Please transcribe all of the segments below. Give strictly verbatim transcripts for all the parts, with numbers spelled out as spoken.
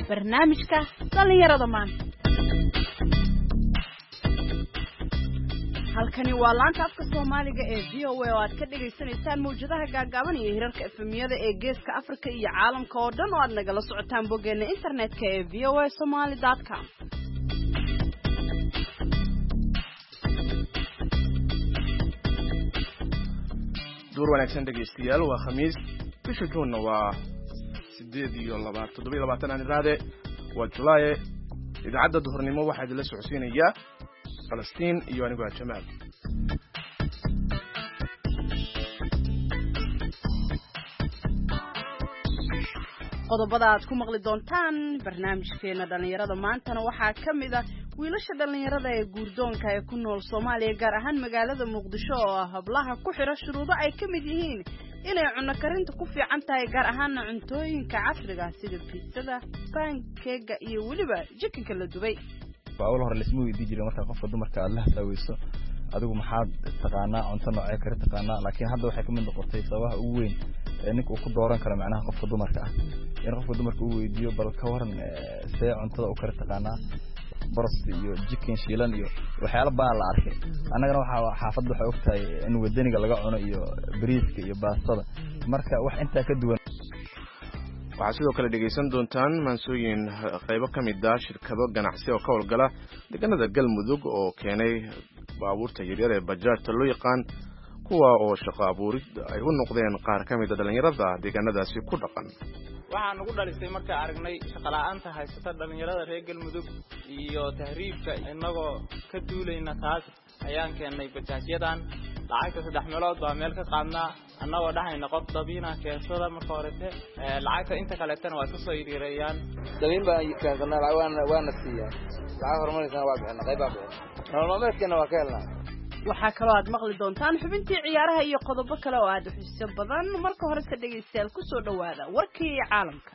barnaamijka dhalinyarada maanta. halkani waa laanta afka Soomaaliga ee V O A oo aad ka dhageysanaysaan mawjadaha gaagaaban iyo hirarka F M yada ee Geeska Afrika iyo caalamka oo dhan oo aad nagala socotaan boggeena internetka ee v o a somali dot com. duur wanaagsan dhegeystayaal waa khamiis bisha juunna waa sideed iyo toddoba iyo labaatan aan iraade waa July idaacadda duhurnimo waxaa idin la socodsiinaya Falastiin iyo anigu Jamaal. qodobada aad ku maqli doontaan barnaamijkeena dhalinyarada maantana waxaa ka mid ah wiilasha dhalinyarada ee guurdoonka ee ku nool Soomaaliya gaar ahaan magaalada Muqdisho oo hablaha ku xira shuruudo ay ka mid yihiin inay cunno karinta ku fiican tahay gaar ahaan cuntooyinka casriga sida pizzada, pancake iyo waliba chicken la dubay. baawal hore la ismu weydiin jiray marka qofka dumarka aad la hadaweyso adigu maxaad taqaanaa cunto noocee kale taqaanaa laakiin hadda waxay ka mid noqotay sabaha ugu weyn ee ninka uu ku dooran karo macnaha qofka dumarka ah in qofka dumarka uu weydiiyo bal ka waran see cuntada uu kale taqaanaa barost iyo chicken shiilan iyo waxyaalo baan la arkay annagana waxa xaafadda waxa ogtahay in wadaniga laga cuno iyo bariiska iyo baastada marka wax inta ka duwan waxaad sidoo kale dhegeysan doontaan maansooyin qaybo ka mid ah shirkado ganacsi oo ka howlgala deegaanada Galmudug oo keenay baabuurta yaryar ee bajaajta loo yaqaan kuwa oo shaqo abuurid ay u noqdeen qaar ka mid ah dhalinyarada deegaanadaasi ku dhaqan. waxaan ugu dhalisay marka aragnay shaqo la'aanta haysata dhalinyarada reer Galmudug iyo tahriibka inagoo ka duulayna taas ayaan keenay bajaajyadan lacagta saddex meelood baa meel ka qaadnaa annagoo dhahayna qof dabiina keensada marka horete lacagta inta kale tan waa soo yiriirayaan dabiin baa keensanaa waan waan nasiyaa lacag hormaraysan waa bixin qayb baa nolomeedkana waa ka helnaa. waxaa kaloo aad maqli doontaan xubintii ciyaaraha iyo qodobo kale oo aad u xiiso badan marka hore ka dhageystayaal ku soo dhawaada warkii caalamka.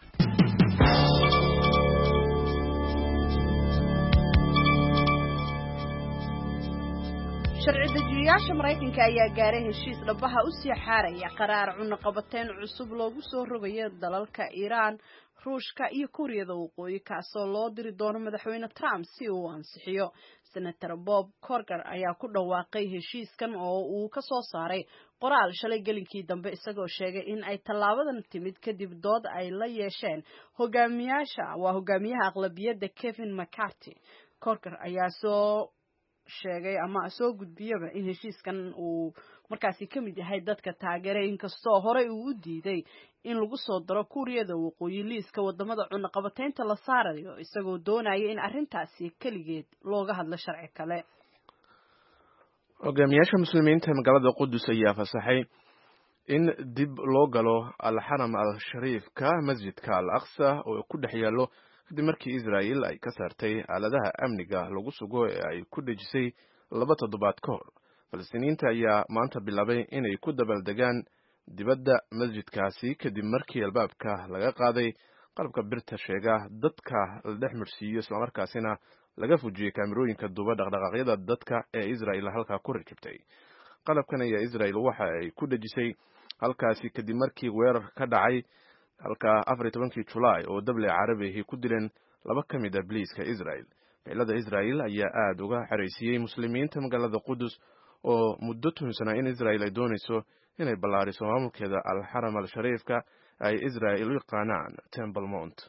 sharci dejiyayaasha Mareykanka ayaa gaaray heshiis dhabaha u sii xaaraya qaraar cunno qabateen cusub loogu soo rogayo dalalka Iran, Ruushka iyo Kuuriyada Waqooyi kaasoo loo diri doono madaxweyne Trump si uu ansixiyo. Senator Bob Corker ayaa ku dhawaaqay heshiiskan oo uu ka soo saaray qoraal shalay gelinkii dambe isagoo sheegay in ay tallaabadan timid kadib dood ay la yeesheen hogaamiyaasha waa hogaamiyaha aqlabiyadda Kevin McCarthy. Corker ayaa soo sheegay ama soo gudbiyaba in heshiiskan uu markaasi ka mid yahay dadka taageeray inkastoo hore uu u diiday in lagu soo daro Kuuriyada Waqooyi liiska wadamada cunno qabateynta la saarayo isagoo doonaya in arrintaasi kaligeed looga hadlo sharci kale. hogaamiyaasha muslimiinta magaalada Qudus ayaa fasaxay in dib loo galo al-Haram al-Sharifka masjidka al-Aqsa oo ku dhex yaalo kadib markii Israel ay ka saartay aaladaha amniga lagu sugo ee ay ku dhejisay laba toddobaad ka hor. Falastiiniinta ayaa maanta bilaabay inay ku dabaaldegaan dibadda masjidkaasi kadib markii albaabka laga qaaday qalabka birta sheega dadka la dhex marsiiyo isla markaasina laga fujiyay kaamirooyinka duuba dhaqdhaqaaqyada dadka ee Israel halka ku rakibtay. qalabkan ayaa Israel waxa ay ku dhejisay halkaasi kadib markii weerar ka dhacay halka afar iyo tobankii July oo dable Carabi ku dileen laba ka mid ah booliiska Israel. Ficilada Israel ayaa aad uga xareysiyay muslimiinta magaalada Qudus oo muddo tuhunsanaa in Israel ay doonayso inay ballaariso maamulkeeda al-Haram al-Sharifka ay Israel u yaqaanaan Temple Mount.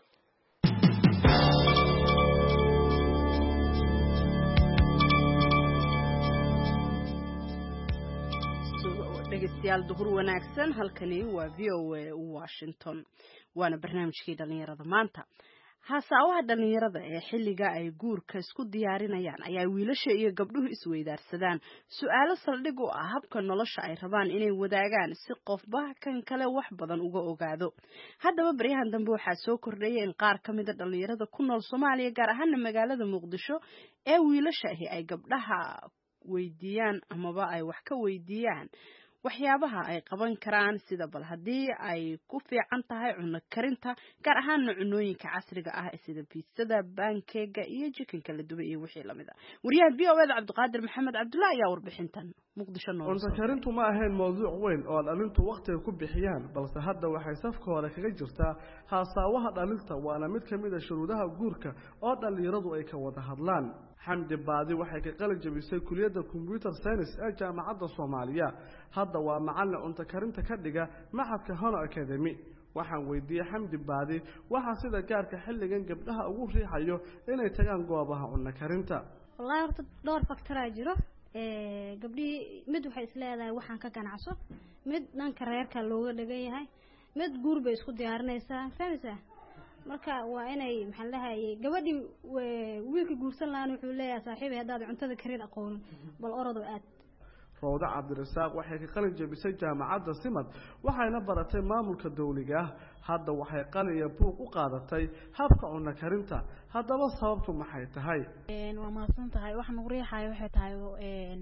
dhegeystayaal duhur wanaagsan halkani waa V O A Washington waana barnaamijkii dhalinyarada maanta. Hasaawaha dhalinyarada ee xilliga ay guurka isku diyaarinayaan ayaa wiilasha iyo gabdhuhu isweydaarsadaan su'aalo saldhig u ah habka nolosha ay rabaan inay wadaagaan si qofba kan kale wax badan uga ogaado. haddaba baryahan dambe waxaa soo kordhayay in qaar ka mid ah dhalinyarada ku nool Soomaaliya gaar ahaan magaalada Muqdisho ee wiilasha ay gabdhaha weydiiyaan amaba ay wax ka weydiiyaan waxyaabaha ay qaban karaan sida bal haddii ay ku fiican tahay cunno karinta gaar ahaan cunooyinka casriga ah sida pizzada pancake iyo chickenka la dubay iyo wixii lamid ah wariyaha V O A Cabdiqaadir Maxamed Cabdullaahi ayaa warbixintan muqdisho noo cunto karintu ma ahayn mowduuc weyn oo dhalintu waqti ku bixiyaan balse hadda waxay safka hore kaga jirtaa haasaawaha dhalinta waana mid kamid ah shuruudaha guurka oo dhalinyaradu ay ka wada hadlaan xamdi baadi waxay ka qalin jabisay kuliyadda computer science ee jaamacadda Soomaaliya hadda waa macallin cunto karinta ka dhiga Maxadka Hono Academy waxaan weydiiyay xamdi baadi waxa sida gaarka xilligan gabdhaha ugu riixayo inay tagaan goobaha cunto karinta wallahi horta dhowr factor ah jiro ee gabdhii mid waxay isleedahay waxaan ka ganacso mid dhanka reerka looga dhagan yahay mid guur bay isku diyaarinaysaa fahamsa marka waa inay maxaan lahaayay gabadhii wiilka guursan laana wuxuu leeyahay saaxiibay haddaad cuntada karin aqoon bal orado aad Rawda Cabdirasaaq waxay ka qalin jabisay jaamacadda Simad waxayna baratay maamulka dawliga ah hadda waxay qalin iyo buug u qaadatay habka cunno karinta haddaba sababtu maxay tahay een waa maasan tahay wax nagu riixayo waxay tahay een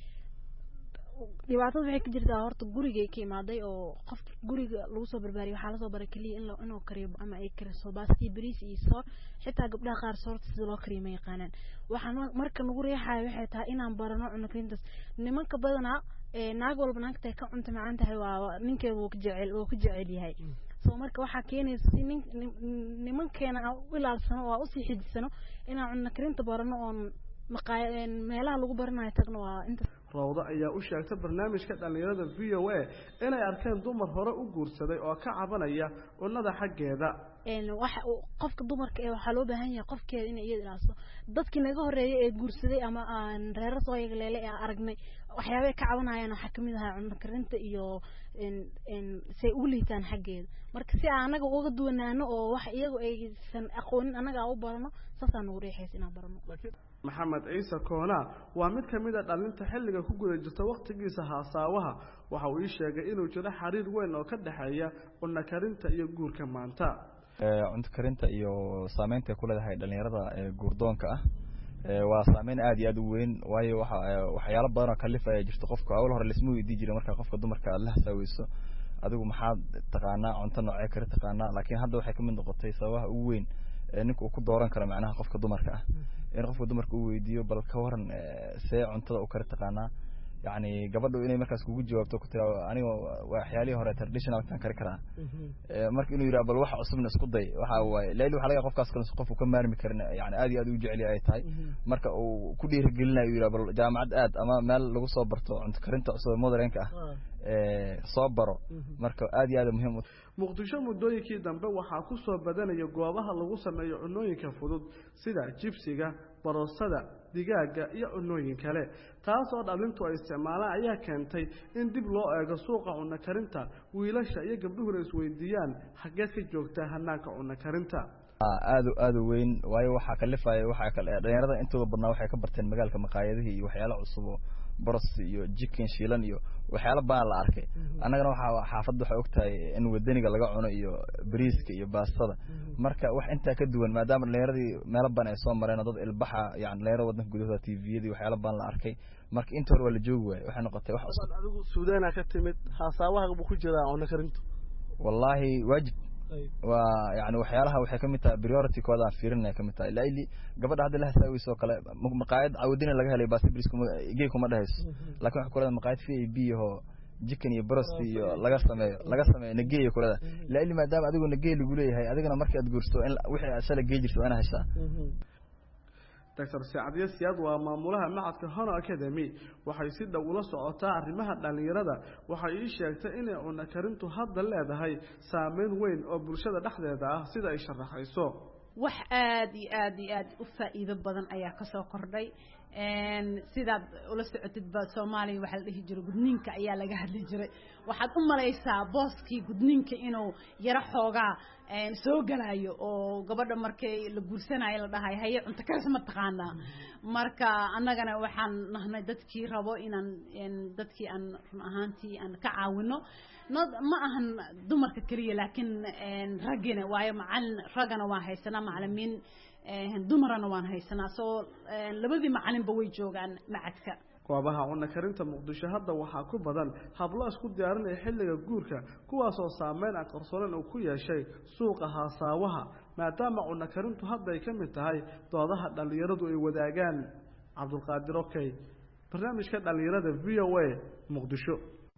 dhibaatada waxay ka jirtaa horta guriga ka imaaday oo qof guriga lagu soo barbaariyo waxa la soo baray kaliya in inuu kariyo ama ay kariso baasti bariis iyo soor xitaa gabdhaha qaar soorta sida loo kariyo ma yaqaanaan waxaan marka nagu riixayo waxay tahay inaan barano cunno karintaas nimanka badanaa ee naag walba naagta ka cunto macaan tahay waa ninkeedu uu ka jecel uu ka jecel yahay soo marka waxa keenaysa nin nimankeena u ilaalsano oo u sii xidisano inaan cunno karinta barano oo maqaayeen meelaha lagu baranayo tagno waa inta Rawda ayaa u sheegtay barnaamijka dhalinyarada V O A inay arkeen dumar hore u guursaday oo ka cabanaya cunnada xaggeeda een wax qofka dumarka ee waxa loo baahan yahay qofkeeda inay iyada ilaaso dadkii naga horeeyay ee guursaday ama aan reer soo yeegleele ee aragnay waxyaabo ka cabanayaan waxa kamid ah cunno karinta iyo in in say u liitaan xaggeeda marka si anaga uga duwanaano oo wax iyagu aysan aqoonin anaga u barano saasaan ugu riixaysan inaan barano Maxamed Ciise Koona waa mid kamid ah dhalinta xilliga ku guda jirta waqtigiisa haasaawaha waxa uu sheegay inuu jiro xiriir weyn oo ka dhaxeeya cunno karinta iyo guurka maanta ee cunto karinta iyo saameynta ku leedahay dhalinyarada ee guurdoonka ah ee waa saameyn aad iyo aad u weyn waayo waxa waxyaalo badan oo kalifaya jirto qofka awal hore lismu idii jiray marka qofka dumarka la hasaawayso adigu maxaad taqaanaa cunto noocee kale taqaanaa laakiin hadda waxay ka mid noqotay sababaha ugu weyn ee ninka uu ku dooran karo macnaha qofka dumarka ah in qofka dumarka uu weydiiyo bal ka waran see cuntada u kala taqaanaa yani gabadhu inay markaas kugu jawaabto ku tira aniga waxyaalihi hore traditional tan kari karaa marka inuu yiraahdo bal wax cusubna isku day waxa way leeyli waxa laga qofkaas kale qof ka maarmi karin yani aad iyo aad u jecel yahay tahay marka uu ku dhiirigelinayo yiraahdo bal jaamacad aad ama meel lagu soo barto cunto karinta cusub modernka ah ee soo baro marka aad iyo aad muhiim u Muqdisho muddooyinkii dambe waxaa ku soo badanaya goobaha lagu sameeyo cunnooyinka fudud sida jibsiga baroosada digaaga iyo cunnooyin kale taas oo dhalintu ay isticmaalaan ayaa keentay in dib loo eego suuqa cunno karinta wiilasha iyo gabdhuhu is weydiiyaan xageed ka joogtaa hanaanka cunno karinta aad aad weyn waayo waxa kalifay waxa kale dhalinyarada intooda badnaa waxay ka barteen magaalka maqaayadaha iyo waxyaalo cusub baros iyo chicken shiilan iyo waxyaalo baan la arkay annagana waxa xaafadda waxa ogtahay in wadaniga laga cuno iyo bariiska iyo baastada marka wax inta ka duwan maadaama dhalinyaradi meel baan ay soo mareen dad ilbaxa yani dhalinyarada wadanka gudaha T V-yada waxyaalo baan la arkay marka inta hore wala joog way waxa noqotay wax cusub adigu Suudaan ka timid haasawaha ku jira cunno karinta wallahi waajib waa yani waxyaalaha waxay kamid tahay priority kooda fiirinay kamid tahay laayli gabadha hadda la hasaawayso kale maqaayad awoodina laga helay baas bariis kuma igey kuma dhahayso laakiin waxa kale maqaayad V I P iyo chicken iyo brosti iyo laga sameeyo laga sameeyo nageey kula laayli maadaama adigu nageey lagu leeyahay adigana markii aad guursto in wixii asala geey jirto ana heshaa Doctor Saadiya Siyaad waa maamulaha Maxadka Hono Academy waxay si dhow ula socotaa arrimaha dhalinyarada waxay ii sheegtay in cunno karintu hadda leedahay saameyn weyn oo bulshada dhexdeeda ah sida ay sharaxayso wax aad iyo aad iyo aad u faa'iido badan ayaa ka soo kordhay een sidaad ula socotid ba Soomaaliya waxa la dhihi jiray gudniinka ayaa laga hadli jiray waxaad u malaysaa booskii gudniinka inuu yara xoogaa een soo galayo oo gabadha markay la guursanayo la dhahay haye cunto karis ma taqaanaa marka annagana waxaan nahnay dadkii rabo inaan een dadkii aan run ahaantii aan ka caawino ma ahan dumarka kaliya laakiin een ragina waayo macallin ragana waa haysanaa macallimiin dumarana waan haysanaa soo labadii macallinba way joogaan macadka goobaha cunno karinta muqdisho hadda waxaa ku badan hablo isku diyaarinaya xilliga guurka kuwaasoo saameyn aan qarsoonayn uu ku yeeshay suuqa haasaawaha maadaama cunno karintu hadda ay ka mid tahay doodaha dhallinyaradu ay wadaagaan. cabdulqaadir okey, barnaamijka dhallinyarada v o a muqdisho.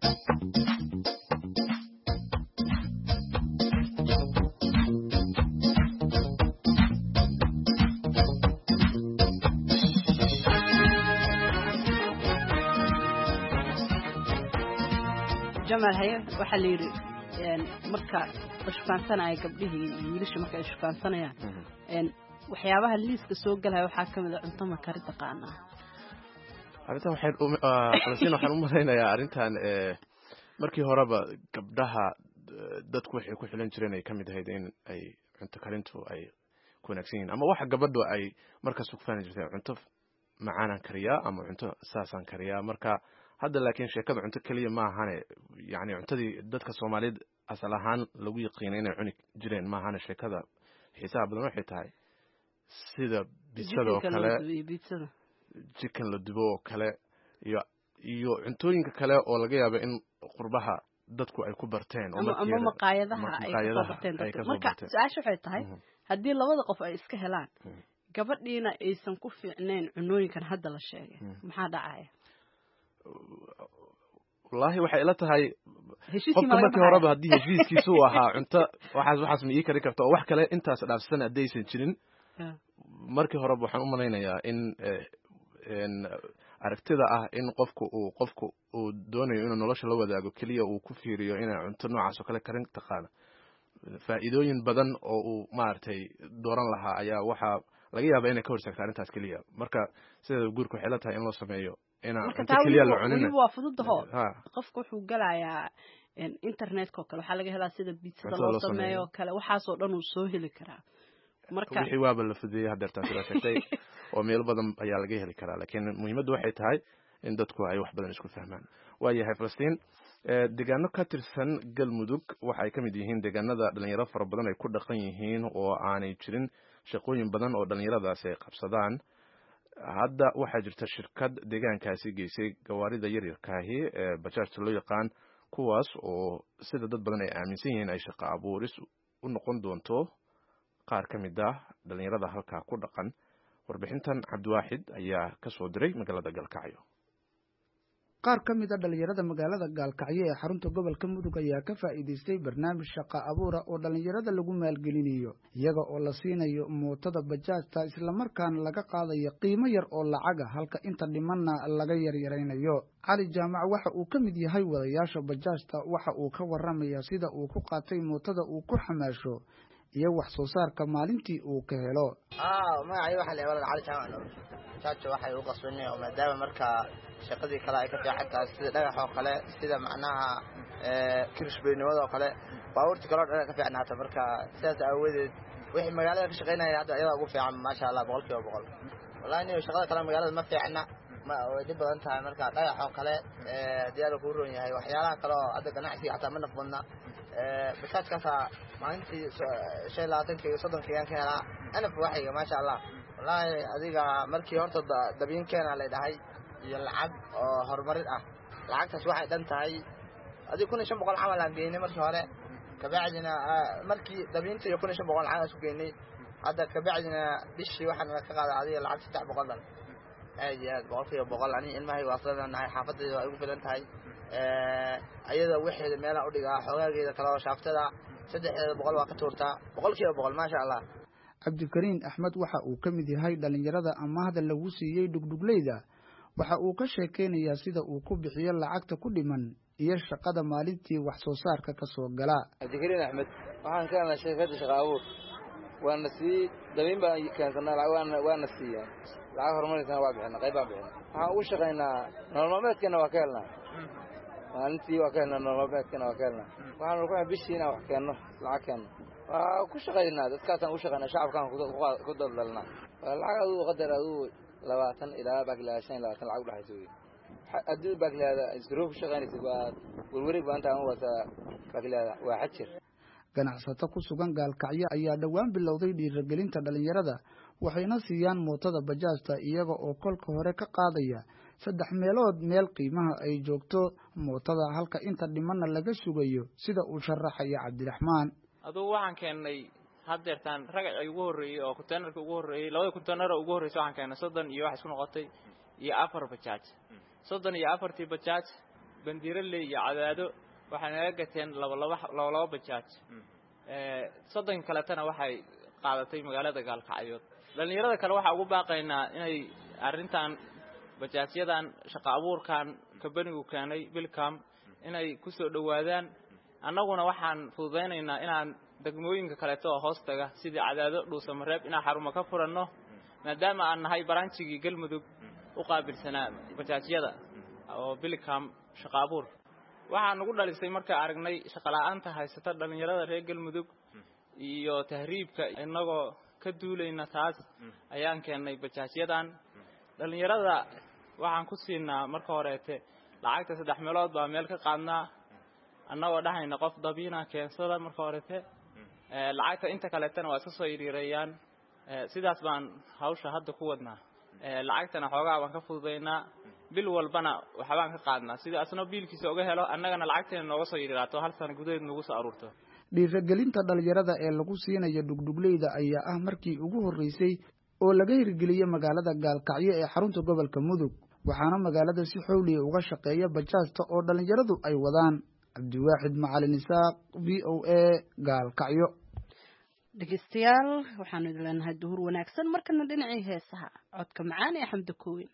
jamal haye waxa la yiri een marka shukaansanaya gabdhihii wiilasha marka ay shukaansanayaan een waxyaabaha liiska soo galaya waxa kamid ah cunto ma kari taqaana. arintan waxay Falastiin waxaan u maleynayaa arintan ee markii horeba gabdhaha dadku waxay ku xilan jireen ay kamid ahayd in ay cunto karintu ay ku wanaagsan yihiin ama waxa gabadhu ay marka sugfaan jirtay cunto macaan kariya ama cunto saasan kariya marka hadda laakiin sheekada cunto kaliya ma ahane yani cuntadii dadka Soomaaliyeed asal ahaan lagu yaqiinay inay cuni jireen ma ahane sheekada xisaab badan waxay tahay sida bisada oo kale chicken la dubo oo kale iyo iyo cuntooyinka kale oo laga yaabo in qurbaha dadku ay ku barteen oo ama maqaayadaha ay ku barteen marka su'aashu waxay tahay haddii labada qof ay iska helaan gabadhiina aysan ku fiicneen cunooyinkan hadda la sheegay maxaa dhacaya? والله waxay ila tahay qofka markii horeba hadii heshiiskiisu ahaa cunto waxaas waxaas ma ii kari karto wax kale intaas dhaafsan adaysan jirin markii horeba waxaan u maleynayaa in in aragtida ah in qofku uu qofku uu doonayo inuu nolosha la wadaago kaliya uu ku fiiriyo inay cunto noocaas oo kale karin taqaan faa'iidooyin badan oo uu maartay dooran lahaa ayaa waxa laga yaabaa inay ka hortagto arintaas kaliya marka sida guurku waxay la tahay in loo sameeyo ina cunto kaliya la cunin waa fududaho qofku wuxuu galayaa internetka oo kale waxa laga helaa sida pizza loo sameeyo kale waxaas oo dhan uu soo heli karaa marka wixii waaba la fudeeyay hadeertaan sida sheegtay oo meel badan ayaa laga heli karaa laakiin muhiimaddu waxay tahay in dadku ay wax badan isku fahmaan waayahay Falastiin deegaano ka tirsan Galmudug waxa ay kamid yihiin deegaanada dhalinyaro fara badan ay ku dhaqan yihiin oo aanay jirin shaqooyin badan oo dhalinyaradaas ay qabsadaan hadda waxa jirta shirkad deegaankaasi geysay gawaarida yaryarka ah ee bajaajta loo yaqaan kuwaas oo sida dad badan ay aaminsan yihiin ay shaqo abuuris u noqon doonto qaar kamid ah dhalinyarada halka ku dhaqan warbixintan Cabdiwaaxid ayaa ka soo diray magaalada Galkacyo. qaar ka mid ah dhalinyarada magaalada Gaalkacyo ee xarunta gobolka Mudug ayaa ka faa'iideystay barnaamij shaqo abuur oo dhalinyarada lagu maalgelinayo iyaga oo la siinayo mootada bajaajta isla markaana laga qaadayo qiimo yar oo lacag ah halka inta dhimanna laga yaryareynayo. Cali Jaamac waxa uu ka mid yahay wadayaasha bajaajta waxa uu ka waramayaa sida uu ku qaatay mootada uu ku xamaasho iyo wax soo saarka maalintii uu ka helo. ah magacay waxa la yiraahdaa Cali Jaamac bajaajta waxay u qasbanay oo maadaama marka shaqadii kale ay ka fiicantahay sida dhagax oo kale sida macnaha ee kirishbeynimada oo kale baabuurta kale oo ka fiicnaata marka sidaas aawadeed wixii magaalada ka shaqeynaya hadda ayaga ugu fiican ma sha Allah boqolkiiba boqol wallahi shaqada kale magaalada ma fiicna ma wadi badan tahay marka dhagax oo kale ee diyaar ku roon yahay waxyaalaha kale oo hadda ganacsiga xataa ma naqbadna ee bajaajkaas maalintii shan iyo labaatan iyo soddon kiyaan ka helaa ana waxiga ma sha Allah wallahi adiga markii horta dabinkeena la dhahay iyo lacag oo horumarid ah lacagtaas waxay dhan tahay adii kun iyo shan boqol camal aan geynay markii hore ka bacdina markii dabinta iyo kun iyo shan boqol aan isku geynay hadda ka bacdina bishii waxaan ka qaaday adiga lacag saddex boqol dan aad boqolkiiba boqol ani ilmahay waafadanahay xaafadayda ay ugu filan tahay ee ayada wixii meel u dhigaa xogaageeda kala shaaftada saddex boqol waa ka tuurtaa boqolkiiba boqol ma sha Allah. Cabdikariin Axmed waxa uu ka mid yahay dhalinyarada amaahda lagu siiyay dugdugleyda waxa uu ka sheekeynayaa sida uu ku bixiyo lacagta ku dhiman iyo shaqada maalintii wax soo saarka ka soo gala. Cabdikariin Axmed waxaan ka helnay shirkadda shaqo abuur waana sii dabin baan keensanaa waana waana siiyay lacag horumarinta waa bixin qayb baan bixin waxaan u shaqeynaa nolol maalmeedkana waa ka helnaa maalintii waa ka helnaa nolol maalmeedkana waa ka helnaa waxaan ku xubin bishiina wax keeno lacag keeno waa ku shaqeynaa dadkaasaan u shaqeynaa shacabkaan ku dadlalnaa lacag adu qadar adu labaatan ilaa baglaashan labaatan lacag u dhaxayso aduu baglaada isroof shaqeynaysa waa warwareeg baanta aan wata baglaada waa xajir. ganacsato ku sugan Gaalkacyo ayaa dhawaan bilowday dhiirigelinta dhalinyarada waxayna siiyaan mootada bajaajta iyaga oo kolka hore ka qaadaya saddex meelood meel qiimaha ay joogto mootada halka inta dhimanna laga sugayo sida uu sharaxaya cabdiraxmaan aduu waxaan keenay haddeertaan ragacii ugu horreeyay oo containerka ugu horreeyay labada container ugu horreysay waxaan keenay soddon iyo wax isku noqotay iyo afar bajaaj soddon iyo afartii bajaaj bandiirale iyo cadaado waxay naga gateen laba laba laba laba bajaaj ee soddon kale tana waxay qaadatay magaalada Gaalkacyo dhalinyarada kale waxa ugu baaqaynaa inay arrintan bajaajyadan shaqo abuurkan kabanigu keenay bilkam inay ku soo dhawaadaan annaguna waxaan fududeynaynaa inaan degmooyinka kale oo hoostaga sidii cadaado dhuusamareeb inaan xarumo ka furanno maadaama aan nahay baranchigii galmudug u qaabilsanaa bajaajyada oo bilkam shaqo abuur waxaan ugu dhalisay marka aragnay shaqo la'aanta haysata dhalinyarada reer galmudug iyo tahriibka inagoo ka duulayna taas ayaan keenay bajaajyadan dhalinyarada waxaan ku siinaa marka horeete lacagta saddex meelood baa meel ka qaadnaa annagoo dhahayna qof dabiina keensada marka horeete ee lacagta inta kale tan waa soo yiriirayaan sidaas baan hawsha hadda ku wadnaa ee lacagtana xoogaa baan ka fududeynaa bil walbana waxa baan ka qaadnaa sida asna biilkiisa uga helo annagana lacagteena nooga soo yiriiraato hal sano gudaheed nagu soo aruurto dhiirigelinta dhalinyarada ee lagu siinayo dhugdhugleyda ayaa ah markii ugu horreysay oo laga hirgeliyay magaalada Gaalkacyo ee xarunta gobolka Mudug waxaana magaalada si xowli uga shaqeeya bajaajta oo dhalinyaradu ay wadaan Cabdiwaaxid Macalin Isaaq V O A Gaalkacyo dhegeystayaal waxaanu idin leenahay duhur wanaagsan markana dhinacii heesaha codka macaan ee Xamdi Kooyin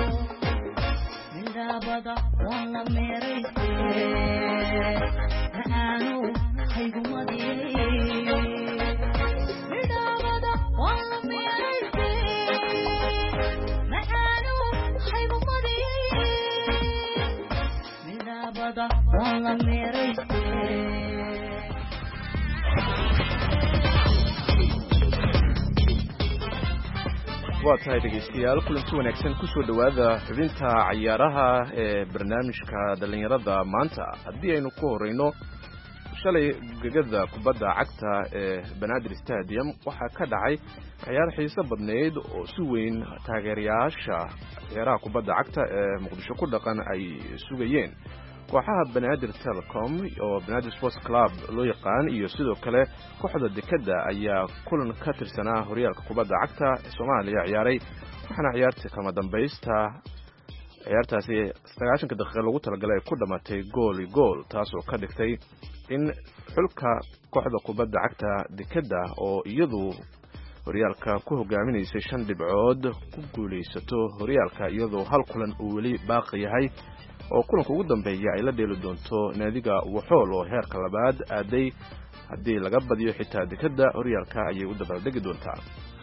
Walla meerayse waa tahay dhegeystayaal kulanti wanaagsan kusoo dhowaada xubinta cayaaraha ee barnaamijka dhalinyarada maanta haddii aynu ku horeyno shalay gegada kubadda cagta ee Banaadir Stadium waxaa ka dhacay ciyaar xiiso badneyd oo si weyn taageerayaasha ciyaaraha kubadda cagta ee Muqdisho ku dhaqan ay sugayeen kooxaha Banaadir Telecom oo Banaadir Sports Club loo yaqaan iyo sidoo kale kooxda dekada ayaa kulan ka tirsanaa horyaalka kubadda cagta ee Soomaaliya ciyaaray waxaana ciyaartii kama dambaysta ciyaartaasi sagaashan daqiiqo lagu talagalay ay ku dhamatay gool iyo gool taas oo ka dhigtay in xulka kooxda kubadda cagta dekada oo iyadu horyaalka ku hogaaminaysay shan dhibcood ku guuleysato horyaalka iyadoo hal kulan uu weli baaqi yahay oo kulanka ugu dambeeya ay la dheeli doonto naadiga Waxool oo heerka labaad aaday haddii laga badiyo xitaa dekada horyaalka ayay u dabaaldegi doontaa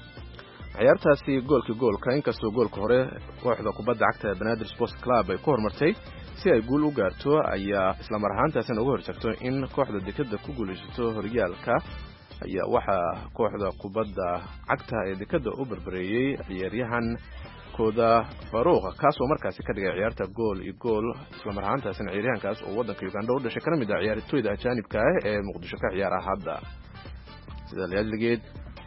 ciyaartaasi goolka goolka inkastoo goolka hore kooxda kubadda cagta ee Banaadir Sports Club ay ku hormartay si ay guul u gaarto ayaa isla mar ahaantaasina uga hortagto in kooxda dekada ku guuleysato horyaalka ayaa waxaa kooxda kubadda cagta ee dekada u barbareeyay ciyaaryahan kooda Faruuq kaas oo markaasi ka dhigay ciyaarta gool iyo gool isla mar ahaantaasina ciyaaryahankaas oo wadanka Uganda u dhashay kana mid ah ciyaartooyda ajaanibka ah ee Muqdisho ka ciyaara hadda sida leeyahay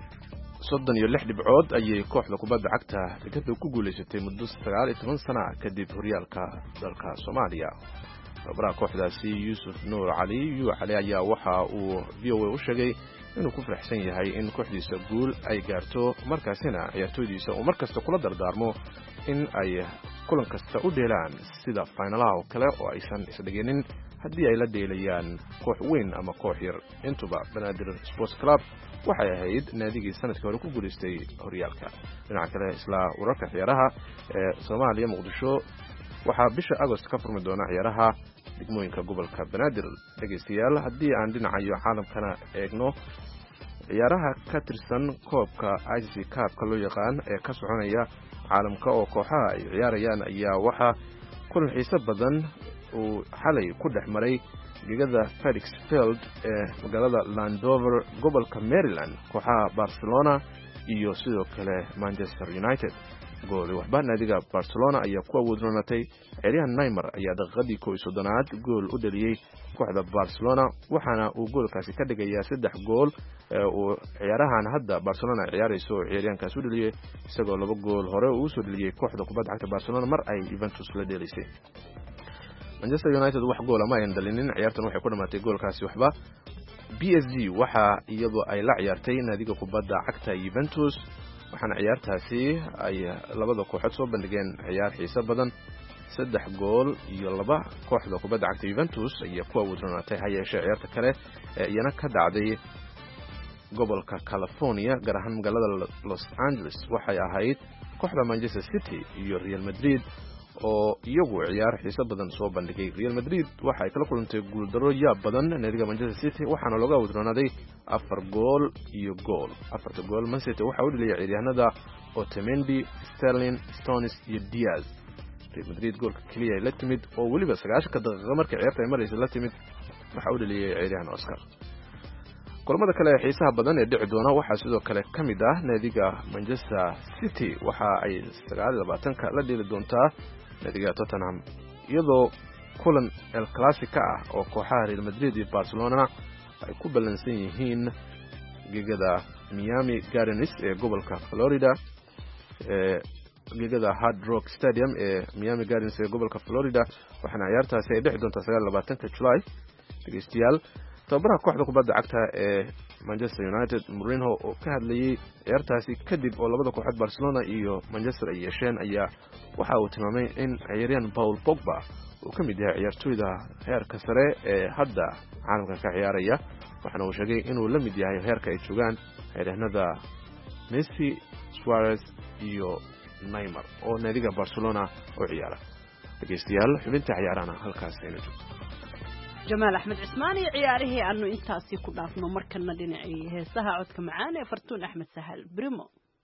soddon iyo lix dhibcood ayay kooxda kubadda cagta dekada ku guuleysatay muddo sagaal iyo toban sano kadib horyaalka dalka Soomaaliya tababaraha kooxdaasi Yuusuf Nuur Cali yu Cali ayaa waxa uu V O A u sheegay inuu ku faraxsan yahay in kooxdiisa guul ay gaarto markaasina ciyaartooydiisa oo markasta kula dardaarmo in ay kulan kasta u dheelaan sida finalaha oo kale oo aysan isdhiginin haddii ay la dheelayaan koox weyn ama koox yar intuba Banaadir Sports Club waxay ahayd naadigii sanadkii hore ku guuleystay horyaalka dhinaca kale isla wararka ciyaaraha ee Soomaaliya Muqdisho waxaa bisha Agost ka furmi doona ciyaaraha degmooyinka gobolka Banaadir dhageystayaal haddii aan dhinacayo caalamkana eegno ciyaaraha ka tirsan koobka I C C Cup-ka loo yaqaan ee ka soconaya caalamka oo kooxaha ay ciyaarayaan ayaa waxa kulan xiiso badan uu xalay ku dhex maray gegada Felix Field ee magaalada Landover gobolka Maryland kooxaha Barcelona iyo sidoo kale Manchester United gool waxba naadiga Barcelona ayaa ku awoodnatay ciyaaryahan Neymar ayaa daqiiqadii koob iyo soddonaad gool u dhaliyay kooxda Barcelona waxaana uu goolkaasi ka dhigayaa saddex gool ee uu ciyaarahan hadda Barcelona ciyaarayso ciyaaryahankaas u dhaliyay isagoo laba gool hore uu soo dhaliyay kooxda kubadda cagta Barcelona mar ay Juventus la dheelaysay Manchester United wax gool ma ay dhalinin ciyaartan waxay ku dhamaatay goolkaasi waxba P S G waxa iyadoo ay la ciyaartay naadiga kubadda cagta Juventus waxaana ciyaartaasi ay labada kooxood soo bandhigeen ciyaar xiiso badan saddex gool iyo laba kooxda kubadda cagta Juventus ayaa ku awoodnaatay hayeeshee ciyaarta kale ee iyana ka dhacday gobolka California gaar ahaan magaalada Los Angeles waxay ahayd kooxda Manchester City iyo Real Madrid oo iyagu ciyaar xiiso badan soo bandhigay Real Madrid waxa ay kala kulantay guul darro yaab badan naadiga Manchester City waxaana looga wadroonaaday afar gool iyo gool afarta gool Man City waxa uu dhaliyay ciyaaryahanada Otamendi, Sterling, Stones iyo Diaz Real Madrid goolka kaliya ay la timid oo waliba sagaashan daqiiqo markii ciyaarta ay maraysa la timid waxa uu dhaliyay ciyaaryahan Oscar kulamada kale ee xiisaha badan ee dhici doona waxaa sidoo kale ka mid ah naadiga Manchester City waxa ay sagaal iyo labaatan ka la dheeli doontaa naadiga Tottenham iyadoo kulan El Clasico ah oo kooxaha Real Madrid iyo Barcelona ay ku balansan yihiin gegada Miami Gardens ee gobolka Florida ee gegada Hard Rock Stadium ee Miami Gardens ee gobolka Florida waxaana ciyaartaasi ay dhici doontaa sagaal iyo labaatanka July dhageystayaal tababaraha kooxda kubadda cagta ee Manchester United Mourinho oo ka hadlayay ciyaartaasi kadib oo labada kooxood Barcelona iyo Manchester ay yeesheen ayaa waxa uu tilmaamay in ciyaaryahan Paul Pogba uu ka mid yahay ciyaartooyda heerka sare ee hadda caalamka ka ciyaaraya waxaana uu sheegay inuu la mid yahay heerka ay joogaan ciyaaryahanada Messi, Suarez iyo Neymar oo naadiga Barcelona u ciyaara dhageystayaal xubinta ciyaarana halkaas ayna joogto jamaal axmed cismaan iyo ciyaarihii aanu intaasi ku dhaafno markana dhinacii heesaha codka macaan ee fartuun axmed sahal brimo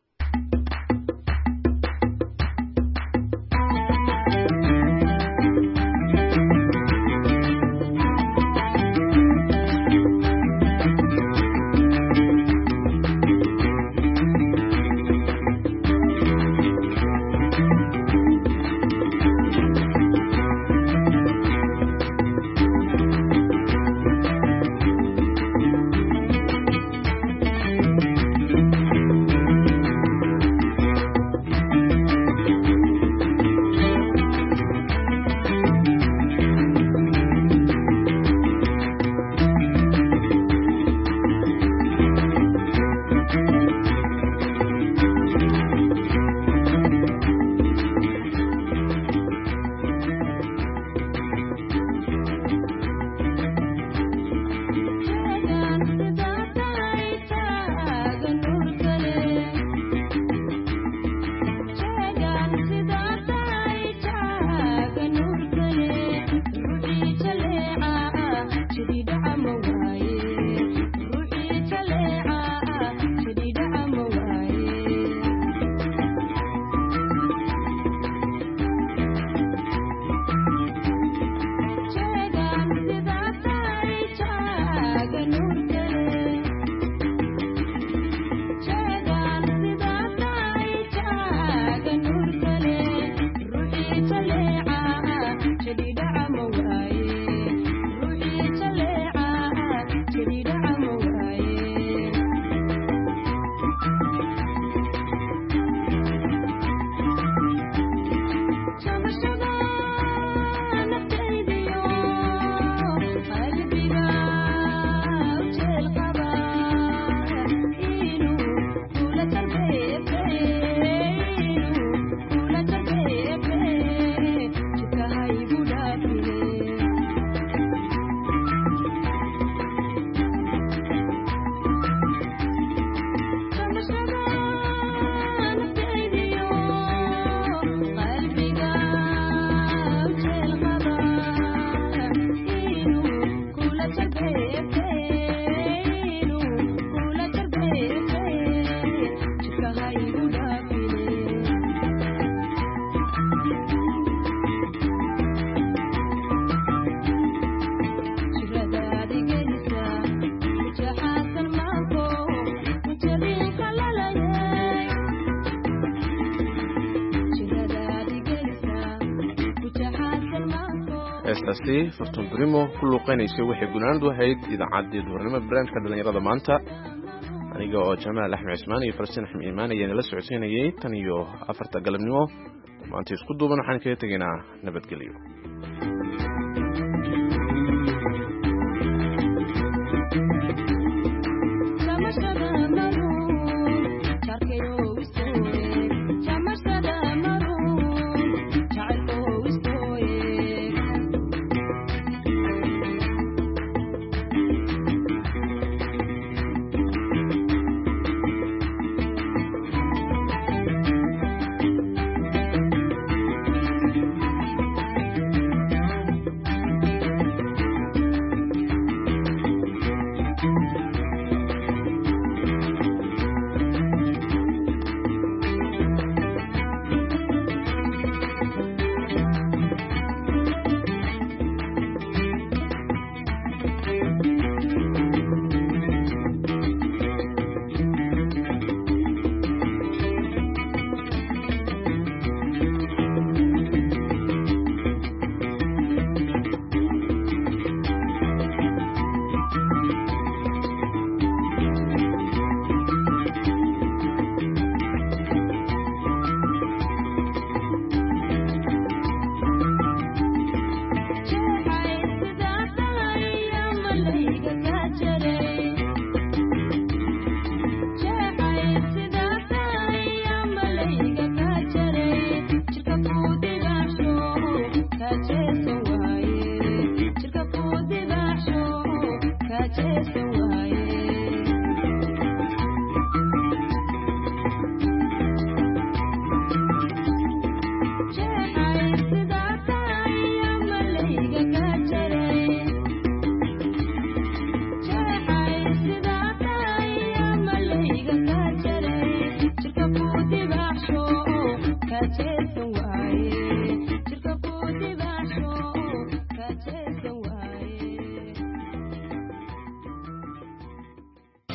heestaasi fartuun brimo ku luuqeynaysay waxay gunaanadu ahayd idaacaddii duhurnimo barnaamijka dhallinyarada maanta aniga oo jamaal axmed cismaan iyo farsiin axmed iimaan ayaan la socodsiinayay tan iyo afarta galabnimo maanta isku duuban waxaan kaga tegaynaa nabadgelyo